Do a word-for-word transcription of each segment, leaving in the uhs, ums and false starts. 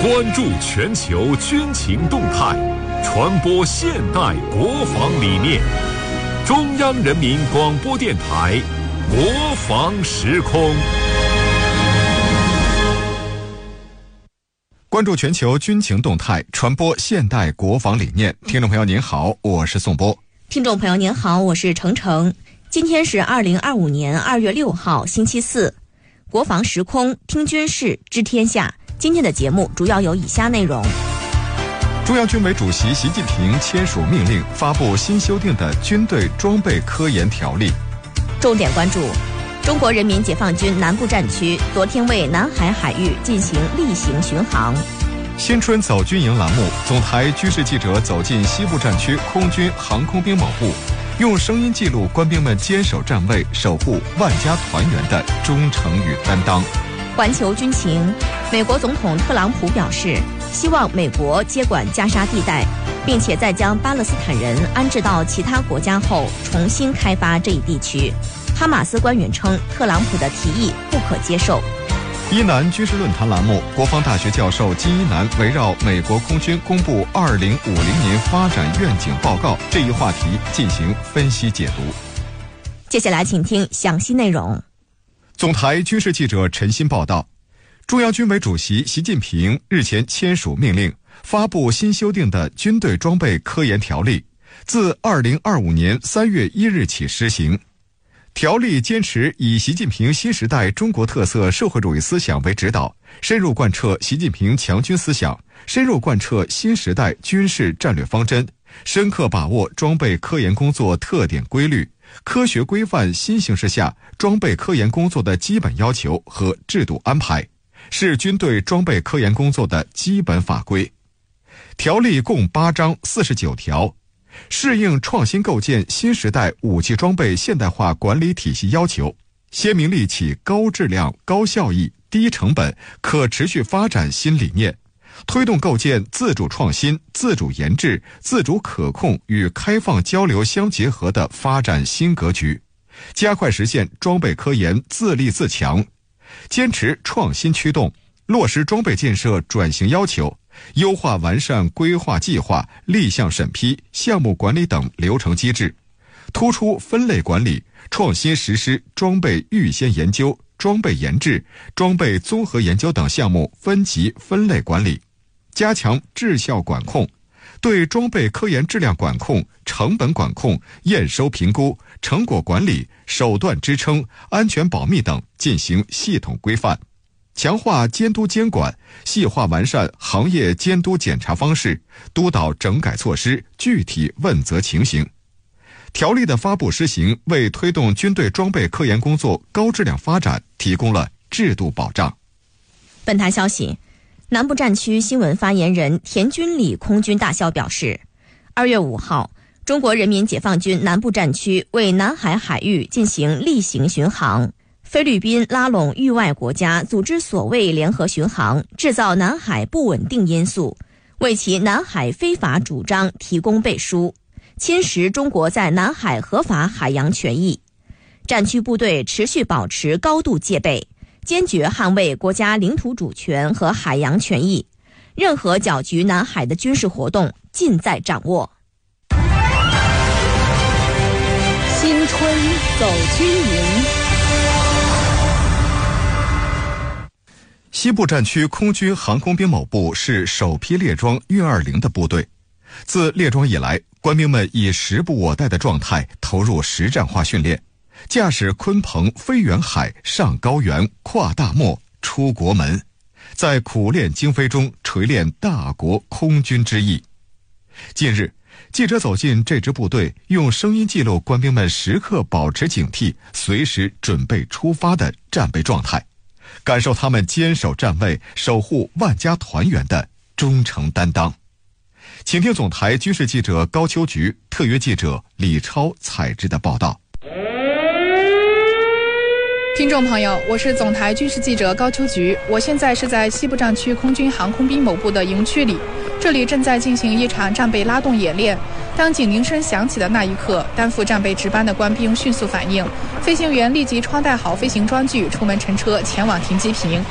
关注全球军情动态，传播现代国防理念。中央人民广播电台国防时空。 关注全球军情动态，传播现代国防理念。听众朋友您好，我是宋波。 听众朋友您好，我是程程。今天是二零二五年二月六号，星期四。国防时空，听军事，知天下。今天的节目主要有以下内容： 中央军委主席习近平签署命令，发布新修订的军队装备科研条例。 重点关注：中国人民解放军南部战区昨天为南海海域进行例行巡航。 新春走军营栏目，总台军事记者走进西部战区空军航空兵某部，用声音记录官兵们坚守站位、守护万家团圆的忠诚与担当。 环球军情，美国总统特朗普表示，希望美国接管加沙地带，并且在将巴勒斯坦人安置到其他国家后，重新开发这一地区。哈马斯官员称，特朗普的提议不可接受。 伊南军事论坛栏目，国防大学教授金一南围绕美国空军公布二零五零年发展愿景报告这一话题进行分析解读。 接下来请听详细内容。 总台军事记者陈鑫报道，中央军委主席习近平日前签署命令，发布新修订的军队装备科研条例，自二零二五年三月一日起施行。条例坚持以习近平新时代中国特色社会主义思想为指导，深入贯彻习近平强军思想，深入贯彻新时代军事战略方针，深刻把握装备科研工作特点规律，科学规范新形势下装备科研工作的基本要求和制度安排，是军队装备科研工作的基本法规。条例共八章四十九条，适应创新构建新时代武器装备现代化管理体系要求，鲜明立起高质量、高效益、低成本、可持续发展新理念，推动构建自主创新、自主研制、自主可控与开放交流相结合的发展新格局，加快实现装备科研自立自强，坚持创新驱动，落实装备建设转型要求，优化完善规划计划、立项审批、项目管理等流程机制，突出分类管理，创新实施装备预先研究、装备研制、装备综合研究等项目分级分类管理，加强质效管控，对装备科研质量管控、成本管控、验收评估、成果管理、手段支撑、安全保密等进行系统规范，强化监督监管，细化完善行业监督检查方式，督导整改措施具体问责情形。条例的发布施行，为推动军队装备科研工作高质量发展提供了制度保障。 本台消息，南部战区新闻发言人田军礼空军大校表示，二月五号，中国人民解放军南部战区为南海海域进行例行巡航。菲律宾拉拢域外国家组织所谓联合巡航，制造南海不稳定因素，为其南海非法主张提供背书，侵蚀中国在南海合法海洋权益。战区部队持续保持高度戒备，坚决捍卫国家领土主权和海洋权益，任何搅局南海的军事活动尽在掌握。 新春走军营。 西部战区空军航空兵某部是首批列装运二零的部队。自列装以来，官兵们以时不我待的状态投入实战化训练，驾驶鲲鹏飞远海、上高原、跨大漠、出国门，在苦练精飞中锤炼大国空军之意。近日，记者走进这支部队，用声音记录官兵们时刻保持警惕、随时准备出发的战备状态，感受他们坚守站位、守护万家团圆的忠诚担当。请听总台军事记者高秋菊、特约记者李超采制的报道。 听众朋友，我是总台军事记者高秋菊，我现在是在西部战区空军航空兵某部的营区里，这里正在进行一场战备拉动演练。当警铃声响起的那一刻，担负战备值班的官兵迅速反应，飞行员立即穿戴好飞行装具，出门乘车前往停机坪。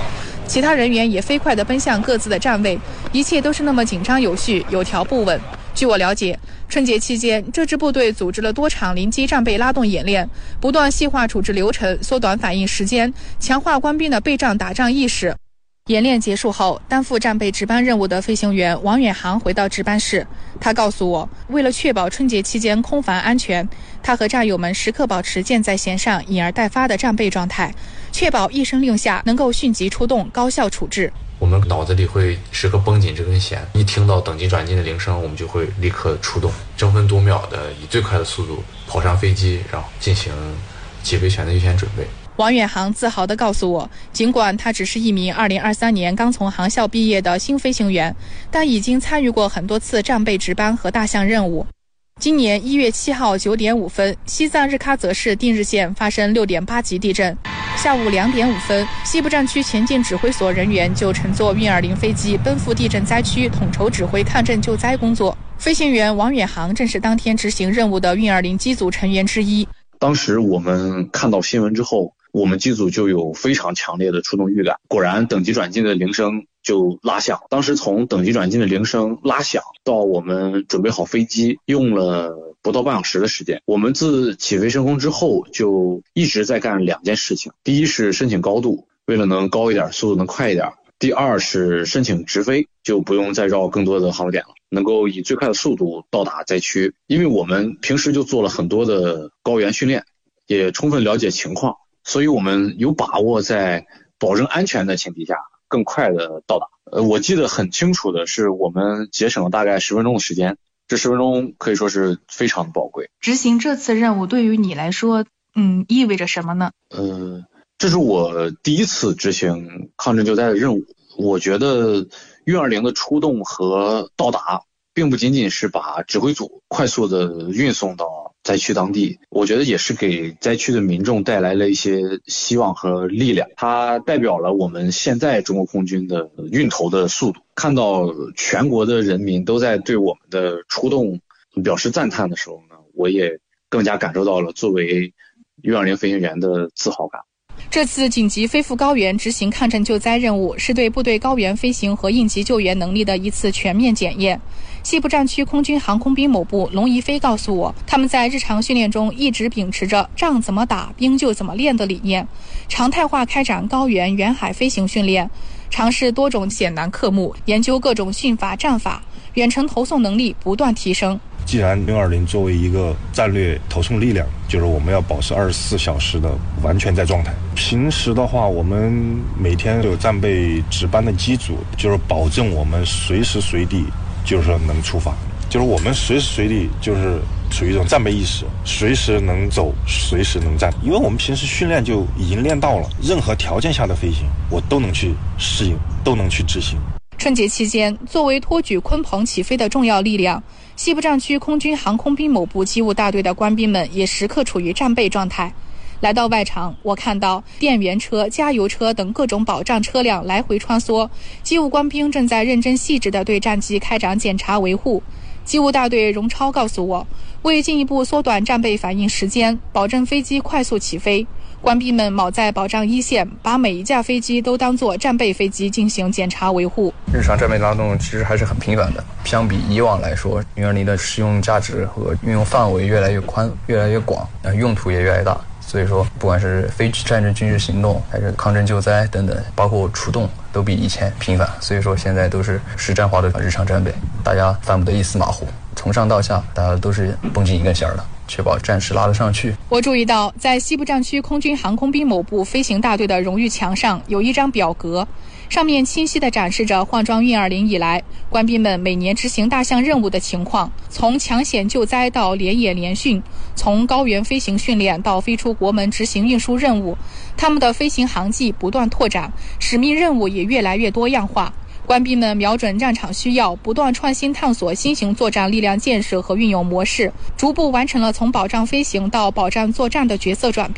其他人员也飞快地奔向各自的站位，一切都是那么紧张有序，有条不紊。据我了解，春节期间，这支部队组织了多场临机战备拉动演练，不断细化处置流程，缩短反应时间，强化官兵的备战打仗意识。演练结束后，担负战备值班任务的飞行员王远航回到值班室，他告诉我，为了确保春节期间空防安全，他和战友们时刻保持箭在弦上、引而待发的战备状态，确保一声令下能够迅即出动，高效处置。 我们脑子里会时刻绷紧这根弦，一听到等级转进的铃声，我们就会立刻出动，争分夺秒的以最快的速度跑上飞机，然后进行起飞前的预先准备。 王远航自豪地告诉我，尽管他只是一名二零二三年刚从航校毕业的新飞行员，但已经参与过很多次战备值班和大项任务。今年一月七号九点五分，西藏日喀则市定日县发生六点八级地震。下午两点五分，西部战区前进指挥所人员就乘坐运二零飞机奔赴地震灾区，统筹指挥抗震救灾工作。飞行员王远航正是当天执行任务的运二零机组成员之一。 当时我们看到新闻之后，我们机组就有非常强烈的出动预感，果然等级转进的铃声就拉响。当时从等级转进的铃声拉响到我们准备好飞机，用了不到半小时的时间。我们自起飞升空之后就一直在干两件事情，第一是申请高度，为了能高一点，速度能快一点；第二是申请直飞，就不用再绕更多的航路点了，能够以最快的速度到达灾区。因为我们平时就做了很多的高原训练，也充分了解情况，所以我们有把握在保证安全的前提下更快的到达。呃，我记得很清楚的是，我们节省了大概十分钟的时间，这十分钟可以说是非常的宝贵。 执行这次任务对于你来说，嗯，意味着什么呢？ 呃，这是我第一次执行抗震救灾的任务。我觉得运二零的出动和到达，并不仅仅是把指挥组快速的运送到灾区当地，我觉得也是给灾区的民众带来了一些希望和力量。它代表了我们现在中国空军的运头的速度。看到全国的人民都在对我们的出动表示赞叹的时候呢，我也更加感受到了作为运二零飞行员的自豪感。 这次紧急飞赴高原执行抗震救灾任务，是对部队高原飞行和应急救援能力的一次全面检验。西部战区空军航空兵某部龙仪飞告诉我，他们在日常训练中一直秉持着仗怎么打，兵就怎么练的理念，常态化开展高原、远海飞行训练，尝试多种险难科目，研究各种训法、战法，远程投送能力不断提升。 既然运二零作为一个战略投送力量，就是我们要保持二十四小时的完全在状态。平时的话，我们每天有战备值班的机组，就是保证我们随时随地就是说能出发，就是我们随时随地就是处于一种战备意识，随时能走，随时能战。因为我们平时训练就已经练到了，任何条件下的飞行我都能去适应，都能去执行。 春节期间，作为托举鲲鹏起飞的重要力量，西部战区空军航空兵某部机务大队的官兵们也时刻处于战备状态。来到外场，我看到电源车、加油车等各种保障车辆来回穿梭，机务官兵正在认真细致地对战机开展检查维护。机务大队荣超告诉我，为进一步缩短战备反应时间，保证飞机快速起飞，官兵们卯在保障一线，把每一架飞机都当作战备飞机进行检查维护。 日常战备拉动其实还是很频繁的，相比以往来说，运二零的实用价值和运用范围越来越宽、越来越广，用途也越来越大。所以说，不管是非战争军事行动，还是抗震救灾等等，包括出动，都比以前频繁。所以说，现在都是实战化的日常战备，大家犯不得一丝马虎，从上到下，大家都是绷紧一根弦的，确保战士拉得上去。 我注意到，在西部战区空军航空兵某部飞行大队的荣誉墙上有一张表格，上面清晰地展示着换装运二零以来官兵们每年执行大项任务的情况，从抢险救灾到联演联训，从高原飞行训练到飞出国门执行运输任务，他们的飞行航迹不断拓展，使命任务也越来越多样化。官兵们瞄准战场需要，不断创新探索新型作战力量建设和运用模式，逐步完成了从保障飞行到保障作战的角色转变。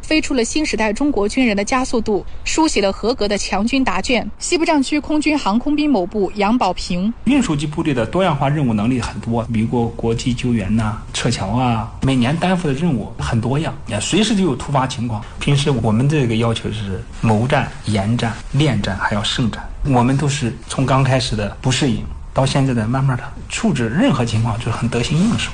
飞出了新时代中国军人的加速度，书写了合格的强军答卷。西部战区空军航空兵某部杨保平： 运输机部队的多样化任务能力很多，比如国际救援呐、啊、撤侨啊，每年担负的任务很多样，随时就有突发情况。平时我们这个要求是谋战、研战、练战，还要胜战。我们都是从刚开始的不适应，到现在的慢慢的处置任何情况就是很得心应手。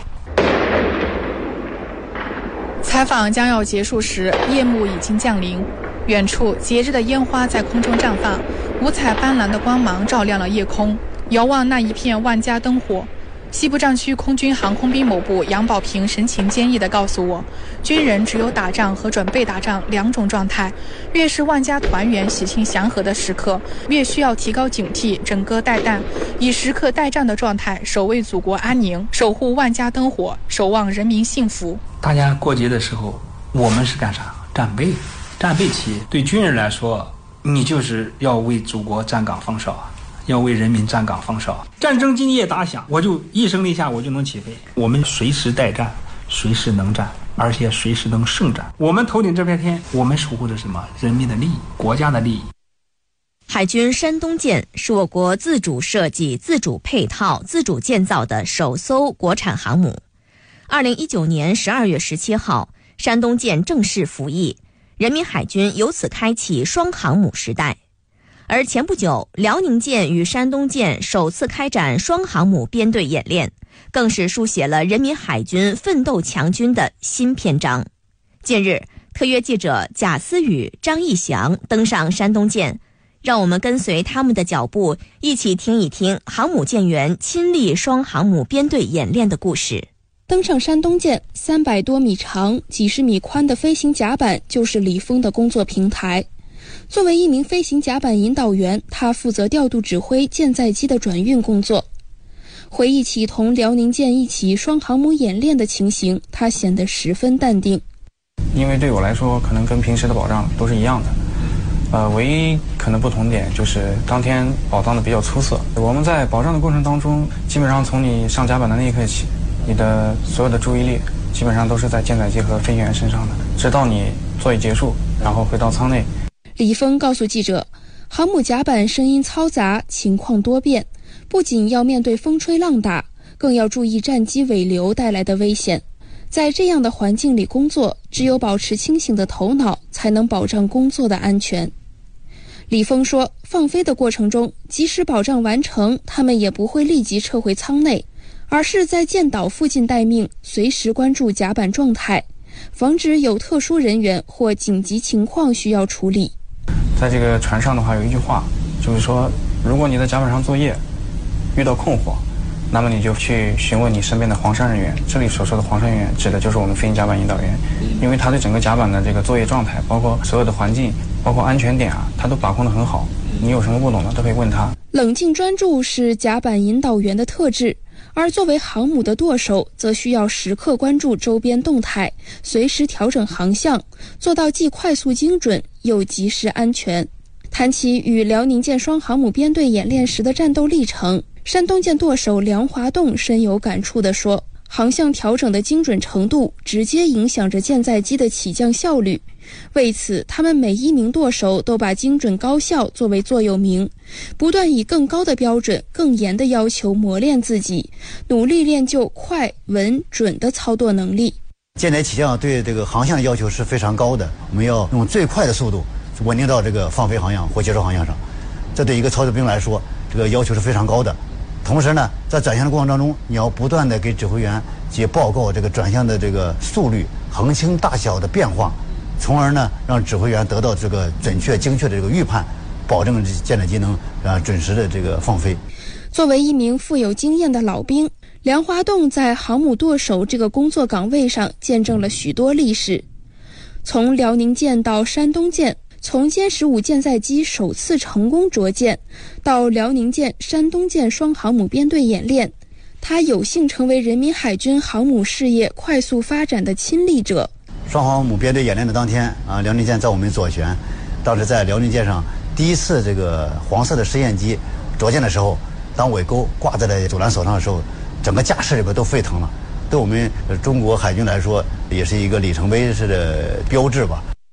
采访将要结束时，夜幕已经降临，远处节日的烟花在空中绽放，五彩斑斓的光芒照亮了夜空。遥望那一片万家灯火，西部战区空军航空兵某部杨保平神情坚毅地告诉我，军人只有打仗和准备打仗两种状态，越是万家团圆喜庆祥和的时刻，越需要提高警惕，整歌待旦，以时刻待战的状态守卫祖国安宁，守护万家灯火，守望人民幸福。 大家过节的时候，我们是干啥？战备。战备期对军人来说，你就是要为祖国站岗放哨，要为人民站岗放哨。战争今夜打响，我就一声令下，我就能起飞。我们随时待战，随时能战，而且随时能胜战。我们头顶这片天，我们守护的什么？人民的利益，国家的利益。 海军山东舰是我国自主设计、自主配套、自主建造的首艘国产航母。二零一九年十二月十七号，山东舰正式服役，人民海军由此开启双航母时代。而前不久，辽宁舰与山东舰首次开展双航母编队演练，更是书写了人民海军奋斗强军的新篇章。近日，特约记者贾思雨、张义祥登上山东舰，让我们跟随他们的脚步，一起听一听航母舰员亲历双航母编队演练的故事。 登上山东舰，三百多米长、几十米宽的飞行甲板就是李峰的工作平台。作为一名飞行甲板引导员，他负责调度指挥舰载机的转运工作。回忆起同辽宁舰一起双航母演练的情形，他显得十分淡定。 因为对我来说，可能跟平时的保障都是一样的。呃，唯一可能不同点就是当天保障的比较出色。我们在保障的过程当中，基本上从你上甲板的那一刻起，你的所有的注意力基本上都是在舰载机和飞行员身上的，直到你作业结束，然后回到舱内。 李峰告诉记者，航母甲板声音嘈杂，情况多变，不仅要面对风吹浪打，更要注意战机尾流带来的危险。在这样的环境里工作，只有保持清醒的头脑，才能保障工作的安全。李峰说，放飞的过程中，即使保障完成，他们也不会立即撤回舱内，而是在舰岛附近待命，随时关注甲板状态，防止有特殊人员或紧急情况需要处理。 在这个船上的话，有一句话，就是说，如果你在甲板上作业遇到困惑，那么你就去询问你身边的黄山人员。这里所说的黄山人员指的就是我们飞行甲板引导员，因为他对整个甲板的这个作业状态，包括所有的环境，包括安全点啊，他都把控得很好。你有什么不懂的都可以问他。 冷静专注是甲板引导员的特质，而作为航母的舵手，则需要时刻关注周边动态，随时调整航向，做到既快速精准又及时安全。谈起与辽宁舰双航母编队演练时的战斗历程，山东舰舵手梁华栋深有感触地说，航向调整的精准程度直接影响着舰载机的起降效率。为此，他们每一名舵手都把精准高效作为座右铭，不断以更高的标准、更严的要求磨练自己，努力练就快、稳、准的操作能力。 舰载起降对这个航向的要求是非常高的，我们要用最快的速度稳定到这个放飞航向或接收航向上，这对一个操作兵来说，这个要求是非常高的。同时呢，在转向的过程当中，你要不断的给指挥员及报告这个转向的这个速率、横倾大小的变化，从而呢让指挥员得到这个准确精确的这个预判，保证舰载机能啊准时的这个放飞。 作为一名富有经验的老兵，梁华栋在航母舵手这个工作岗位上见证了许多历史，从辽宁舰到山东舰，从歼十五舰载机首次成功着舰，到辽宁舰、山东舰双航母编队演练，他有幸成为人民海军航母事业快速发展的亲历者。 双航母编队演练的当天啊，辽宁舰在我们左舷，当时在辽宁舰上第一次这个黄色的试验机着舰的时候，当尾钩挂在了阻拦索上的时候，整个驾驶里边都沸腾了，对我们中国海军来说也是一个里程碑式的标志吧。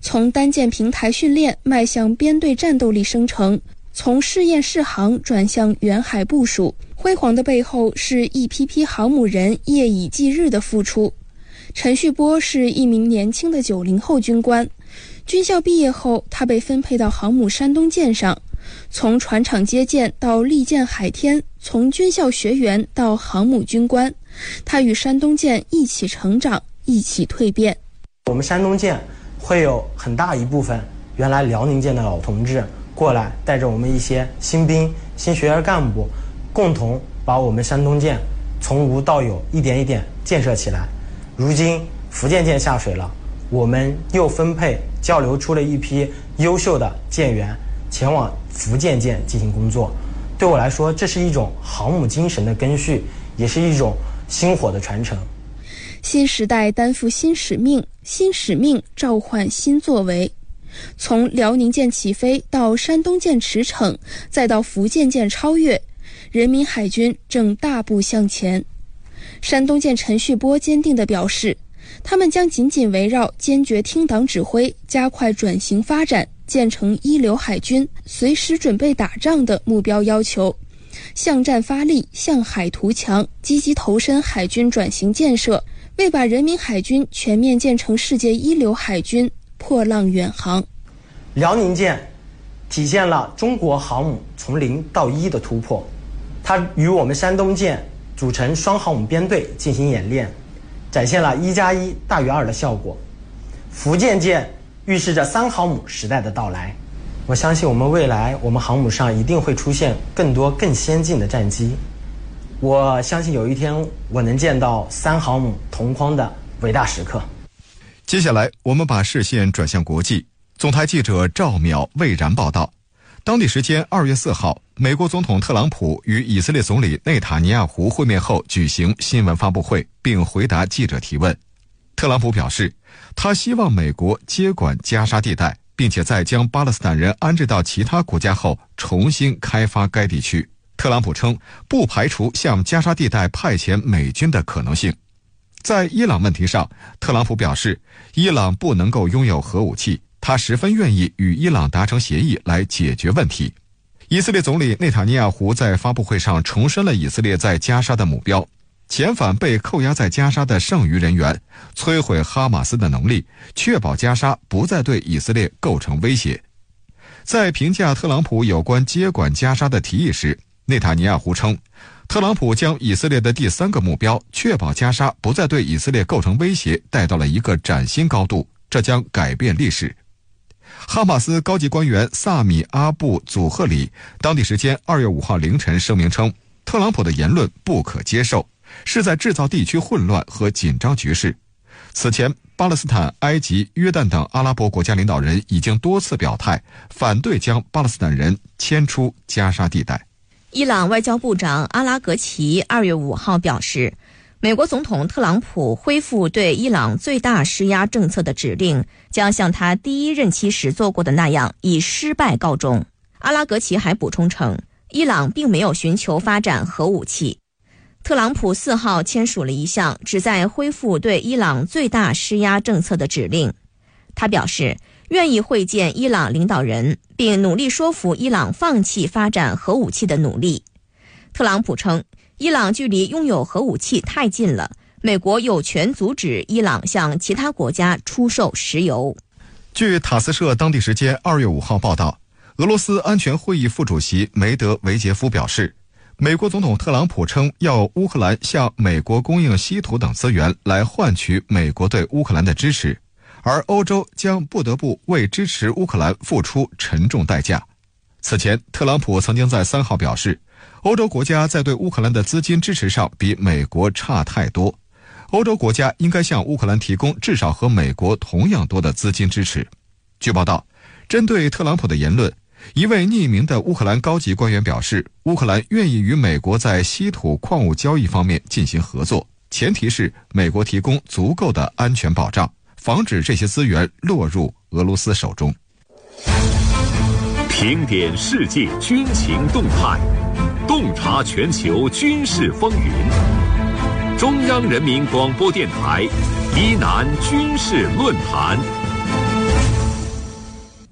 从单舰平台训练迈向编队战斗力生成，从试验试航转向远海部署，辉煌的背后是一批批航母人夜以继日的付出。陈旭波是一名年轻的九零后军官，军校毕业后，他被分配到航母山东舰上，从船厂接舰到利舰海天，从军校学员到航母军官，他与山东舰一起成长，一起蜕变。 我们山东舰会有很大一部分原来辽宁舰的老同志过来，带着我们一些新兵、新学员干部，共同把我们山东舰从无到有一点一点建设起来。如今福建舰下水了，我们又分配交流出了一批优秀的舰员前往福建舰进行工作。对我来说，这是一种航母精神的根续，也是一种薪火的传承。 新时代担负新使命，新使命召唤新作为。从辽宁舰起飞到山东舰驰骋，再到福建舰超越，人民海军正大步向前。山东舰陈旭波坚定地表示，他们将紧紧围绕坚决听党指挥、加快转型发展、建成一流海军、随时准备打仗的目标要求，向战发力，向海图强，积极投身海军转型建设，为把人民海军全面建成世界一流海军破浪远航。 辽宁舰体现了中国航母从零到一的突破，它与我们山东舰组成双航母编队进行演练，展现了一加一大于二的效果。福建舰预示着三航母时代的到来。我相信我们未来我们航母上一定会出现更多更先进的战机。我相信有一天我能见到三航母同框的伟大时刻。 接下来我们把视线转向国际。总台记者赵淼、魏然报道，当地时间二月四号，美国总统特朗普与以色列总理内塔尼亚胡会面后举行新闻发布会，并回答记者提问。特朗普表示，他希望美国接管加沙地带，并且在将巴勒斯坦人安置到其他国家后重新开发该地区。特朗普称，不排除向加沙地带派遣美军的可能性。在伊朗问题上，特朗普表示，伊朗不能够拥有核武器，他十分愿意与伊朗达成协议来解决问题。以色列总理内塔尼亚胡在发布会上重申了以色列在加沙的目标：遣返被扣押在加沙的剩余人员，摧毁哈马斯的能力，确保加沙不再对以色列构成威胁。在评价特朗普有关接管加沙的提议时，内塔尼亚胡称，特朗普将以色列的第三个目标，确保加沙不再对以色列构成威胁，带到了一个崭新高度，这将改变历史。哈马斯高级官员萨米阿布祖赫里当地时间二月五号凌晨声明称，特朗普的言论不可接受，是在制造地区混乱和紧张局势。此前，巴勒斯坦、埃及、约旦等阿拉伯国家领导人已经多次表态，反对将巴勒斯坦人迁出加沙地带。 伊朗外交部长阿拉格齐二月五号表示，美国总统特朗普恢复对伊朗最大施压政策的指令，将像他第一任期时做过的那样以失败告终。阿拉格齐还补充称，伊朗并没有寻求发展核武器。特朗普四号签署了一项旨在恢复对伊朗最大施压政策的指令。他表示，愿意会见伊朗领导人，并努力说服伊朗放弃发展核武器的努力。特朗普称，伊朗距离拥有核武器太近了，美国有权阻止伊朗向其他国家出售石油。 据塔斯社当地时间二月五号报道，俄罗斯安全会议副主席梅德韦杰夫表示，美国总统特朗普称要乌克兰向美国供应稀土等资源来换取美国对乌克兰的支持，而欧洲将不得不为支持乌克兰付出沉重代价。此前，特朗普曾经在三号表示，欧洲国家在对乌克兰的资金支持上比美国差太多，欧洲国家应该向乌克兰提供至少和美国同样多的资金支持。据报道，针对特朗普的言论，一位匿名的乌克兰高级官员表示，乌克兰愿意与美国在稀土矿物交易方面进行合作，前提是美国提供足够的安全保障，防止这些资源落入俄罗斯手中。 评点世界军情动态，洞察全球军事风云。中央人民广播电台疑难军事论坛。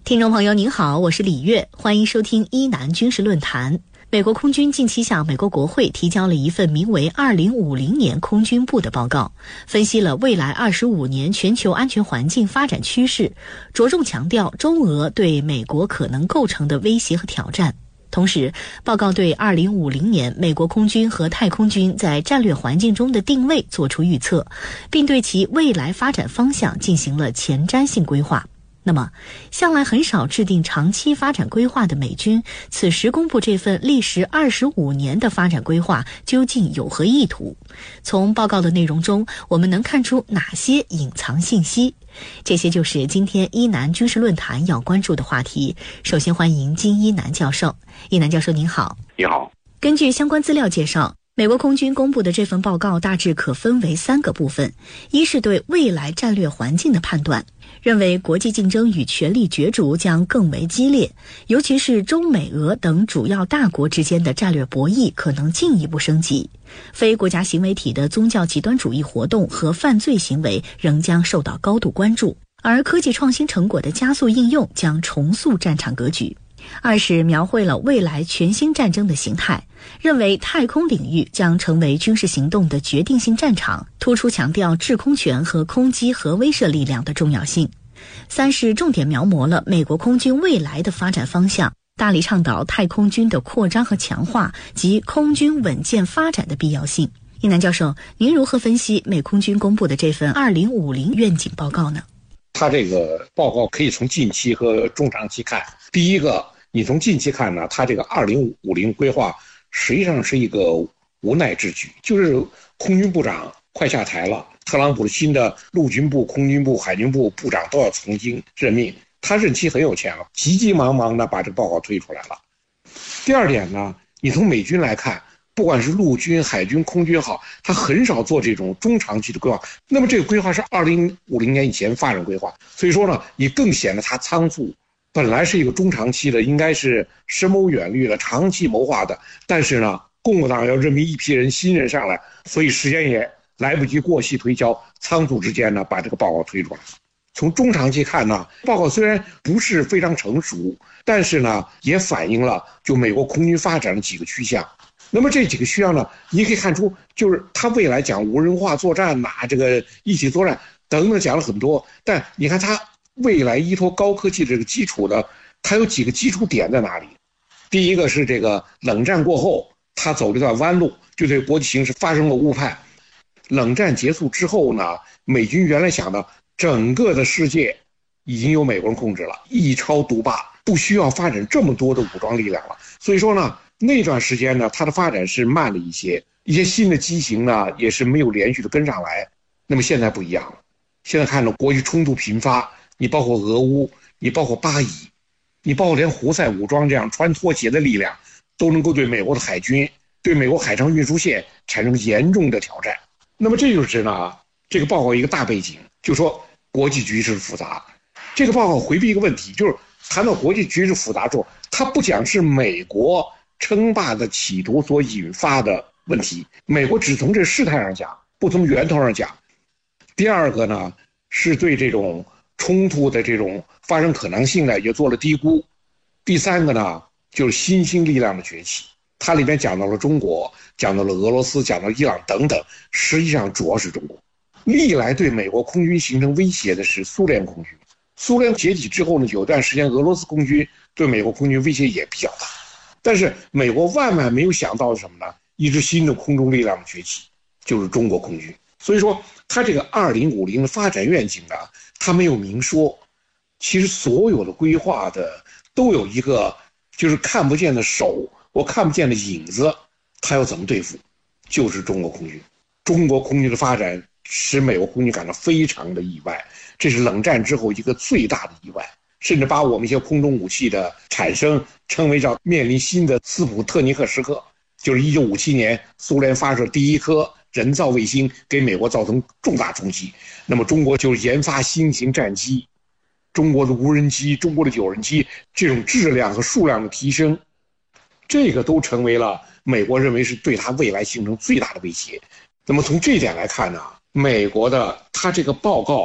听众朋友您好，我是李月，欢迎收听伊南军事论坛。美国空军近期向美国国会提交了一份名为二零五零年空军部的报告，分析了未来二十五年全球安全环境发展趋势，着重强调中俄对美国可能构成的威胁和挑战。同时，报告对二零五零年美国空军和太空军在战略环境中的定位做出预测，并对其未来发展方向进行了前瞻性规划。那么，向来很少制定长期发展规划的美军，此时公布这份历时二十五年的发展规划，究竟有何意图？从报告的内容中，我们能看出哪些隐藏信息？这些就是今天伊南军事论坛要关注的话题。首先欢迎金一南教授。伊南教授您好。 你好。 根据相关资料介绍，美国空军公布的这份报告大致可分为三个部分：一是对未来战略环境的判断，认为国际竞争与权力角逐将更为激烈，尤其是中美俄等主要大国之间的战略博弈可能进一步升级，非国家行为体的宗教极端主义活动和犯罪行为仍将受到高度关注，而科技创新成果的加速应用将重塑战场格局。二是描绘了未来全新战争的形态，认为太空领域将成为军事行动的决定性战场，突出强调制空权和空击核威慑力量的重要性。三是重点描摹了美国空军未来的发展方向，大力倡导太空军的扩张和强化及空军稳健发展的必要性。伊南教授，您如何分析美空军公布的这份二零五零愿景报告呢？ 它这个报告可以从近期和中长期看。第一个，你从近期看呢，它这个二零五零规划实际上是一个无奈之举，就是空军部长快下台了，特朗普的新的陆军部、空军部、海军部部长都要重新任命，他任期很有限了，急急忙忙的把这个报告推出来了。第二点呢，你从美军来看，不管是陆军、海军、空军好，他很少做这种中长期的规划。那么这个规划是二零五零年以前发展规划，所以说呢，你更显得它仓促。本来是一个中长期的，应该是深谋远虑的、长期谋划的，但是呢，共和党要任命一批人新人上来，所以时间也来不及过细推敲，仓促之间呢，把这个报告推出来。从中长期看呢，报告虽然不是非常成熟，但是呢，也反映了就美国空军发展的几个趋向。那么这几个趋向呢，你可以看出，就是他未来讲无人化作战呐、啊，这个一体作战等等讲了很多，但你看他未来依托高科技这个基础的，它有几个基础点在哪里？第一个是这个冷战过后，他走这段弯路，就对国际形势发生了误判。冷战结束之后呢，美军原来想的整个的世界已经由美国人控制了，一超独霸，不需要发展这么多的武装力量了。所以说呢，那段时间呢，它的发展是慢了一些，一些新的机型呢也是没有连续的跟上来。那么现在不一样了，现在看到国际冲突频发，你包括俄乌，你包括巴以，你包括连胡塞武装这样穿拖鞋的力量，都能够对美国的海军、对美国海上运输线产生严重的挑战。那么这就是呢，这个报告一个大背景，就说国际局势复杂。这个报告回避一个问题，就是谈到国际局势复杂之后，它不讲是美国称霸的企图所引发的问题，美国只从这事态上讲，不从源头上讲。第二个呢，是对这种冲突的这种发生可能性呢也做了低估。第三个呢，就是新兴力量的崛起，它里面讲到了中国，讲到了俄罗斯，讲到伊朗等等，实际上主要是中国。历来对美国空军形成威胁的是苏联空军，苏联解体之后呢，有段时间俄罗斯空军对美国空军威胁也比较大，但是美国万万没有想到什么呢？一支新的空中力量的崛起，就是中国空军。所以说他这个二零五零的发展愿景呢，他没有明说，其实所有的规划的都有一个就是看不见的手或看不见的影子，他要怎么对付，就是中国空军。中国空军的发展使美国空军感到非常的意外，这是冷战之后一个最大的意外，甚至把我们一些空中武器的产生称为叫面临新的斯普特尼克时刻，就是一九五七年苏联发射第一颗人造卫星，给美国造成重大冲击。那么中国就是研发新型战机，中国的无人机、中国的有人机这种质量和数量的提升，这个都成为了美国认为是对它未来形成最大的威胁。那么从这一点来看呢，美国的它这个报告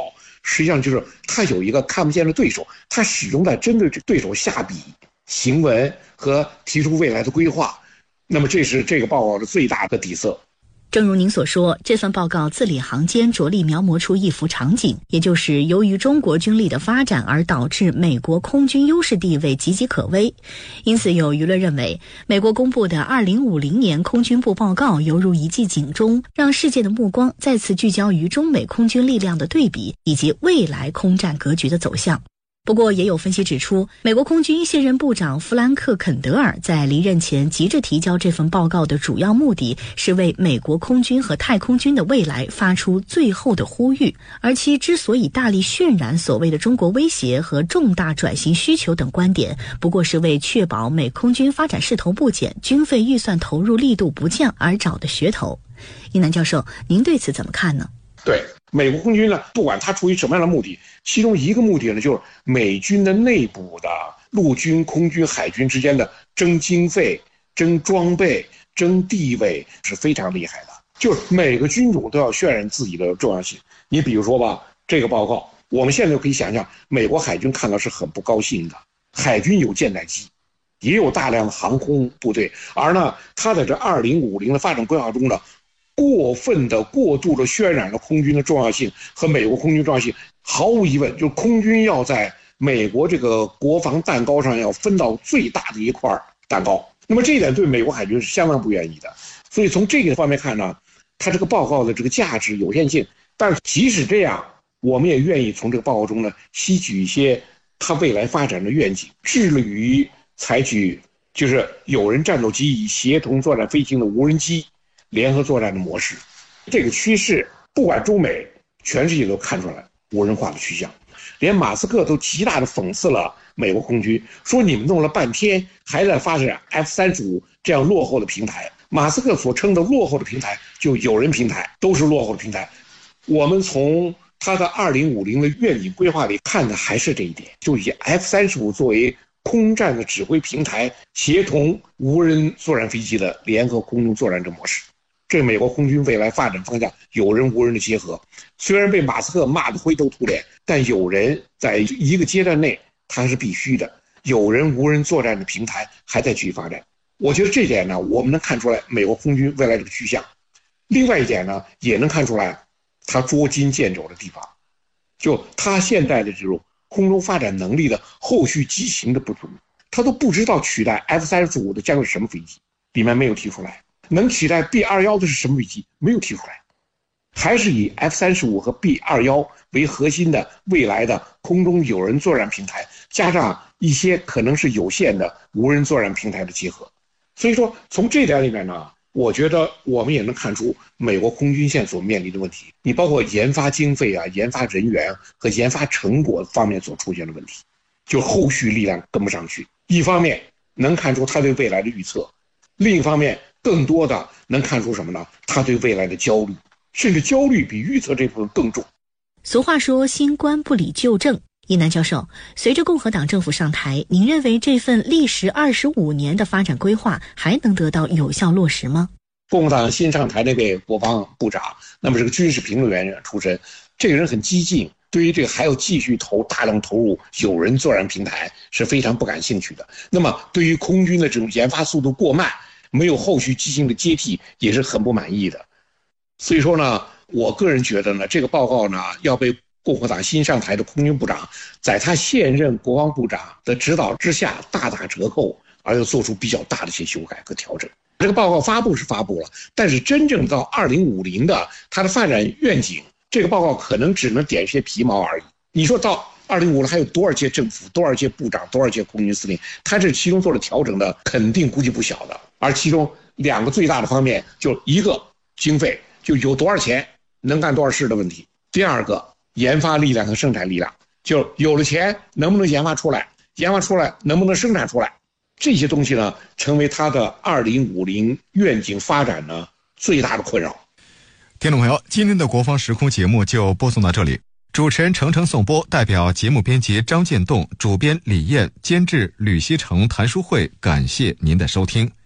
实际上就是他有一个看不见的对手，他始终在针对对手下笔行文和提出未来的规划。那么这是这个报告的最大的底色。 正如您所说，这份报告字里行间着力描摹出一幅场景，也就是由于中国军力的发展而导致美国空军优势地位岌岌可危。因此有舆论认为，美国公布的二零五零年空军部报告犹如一记警钟，让世界的目光再次聚焦于中美空军力量的对比以及未来空战格局的走向。不过也有分析指出，美国空军现任部长弗兰克·肯德尔在离任前急着提交这份报告的主要目的是为美国空军和太空军的未来发出最后的呼吁，而其之所以大力渲染所谓的中国威胁和重大转型需求等观点，不过是为确保美空军发展势头不减、军费预算投入力度不降而找的噱头。一南教授，您对此怎么看呢？ 对，美国空军呢，不管它出于什么样的目的，其中一个目的呢，就是美军的内部的陆军、空军、海军之间的争经费、争装备、争地位是非常厉害的，就是每个军种都要渲染自己的重要性。你比如说吧，这个报告，我们现在就可以想象，美国海军看到是很不高兴的。海军有舰载机，也有大量的航空部队，而呢，它在这二零五零的发展规划中呢，过分的、过度的渲染了空军的重要性和美国空军重要性。毫无疑问，就是空军要在美国这个国防蛋糕上要分到最大的一块蛋糕。那么这一点对美国海军是相当不愿意的。所以从这个方面看呢，它这个报告的这个价值有限性。但是即使这样，我们也愿意从这个报告中呢吸取一些它未来发展的愿景，致力于采取就是有人战斗机与协同作战飞行的无人机联合作战的模式。这个趋势不管中美，全世界都看出来无人化的趋向。连马斯克都极大的讽刺了美国空军，说你们弄了半天还在发展 F 三十五 这样落后的平台。马斯克所称的落后的平台，就有人平台，都是落后的平台。我们从他的二零五零的愿景规划里看的还是这一点，就以 F 三十五 作为空战的指挥平台，协同无人作战飞机的联合空中作战这模式。这美国空军未来发展方向有人无人的结合，虽然被马斯克骂得灰头土脸，但有人在一个阶段内它是必须的，有人无人作战的平台还在继续发展。我觉得这点呢，我们能看出来美国空军未来这个趋向。另外一点呢，也能看出来它捉襟见肘的地方，就它现在的这种空中发展能力的后续机型的不足，它都不知道取代 F 三十五 的将是什么飞机，里面没有提出来。能取代 B 二十一 的是什么飞机，没有提出来，还是以 F 三十五 和 B 二十一 为核心的未来的空中有人作战平台，加上一些可能是有限的无人作战平台的结合。所以说从这点里面呢，我觉得我们也能看出美国空军现在所面临的问题，你包括研发经费啊、研发人员和研发成果方面所出现的问题，就后续力量跟不上去。一方面能看出他对未来的预测，另一方面更多的能看出什么呢？他对未来的焦虑，甚至焦虑比预测这部分更重。 俗话说新官不理旧政。一南教授，随着共和党政府上台，您认为这份历时二十五年的发展规划还能得到有效落实吗？ 共和党新上台那位国防部长，那么是个军事评论员出身，这个人很激进，对于这个还要继续投大量投入有人作战平台是非常不感兴趣的。那么对于空军的这种研发速度过慢，没有后续机型的接替，也是很不满意的。所以说呢，我个人觉得呢，这个报告呢要被共和党新上台的空军部长在他现任国防部长的指导之下大打折扣，而又做出比较大的一些修改和调整。这个报告发布是发布了，但是真正到二零五零的它的发展愿景，这个报告可能只能点一些皮毛而已。你说到二零五零还有多少届政府、多少届部长、多少届空军司令，他这其中做了调整的，肯定估计不小的。而其中两个最大的方面，就一个经费，就有多少钱能干多少事的问题；第二个研发力量和生产力量，就有了钱能不能研发出来，研发出来能不能生产出来，这些东西呢，成为他的二零五零愿景发展呢最大的困扰。 听众朋友，今天的国防时空节目就播送到这里。主持人程程颂播，代表节目编辑张建栋、主编李艳、监制吕希成、谭淑慧，感谢您的收听。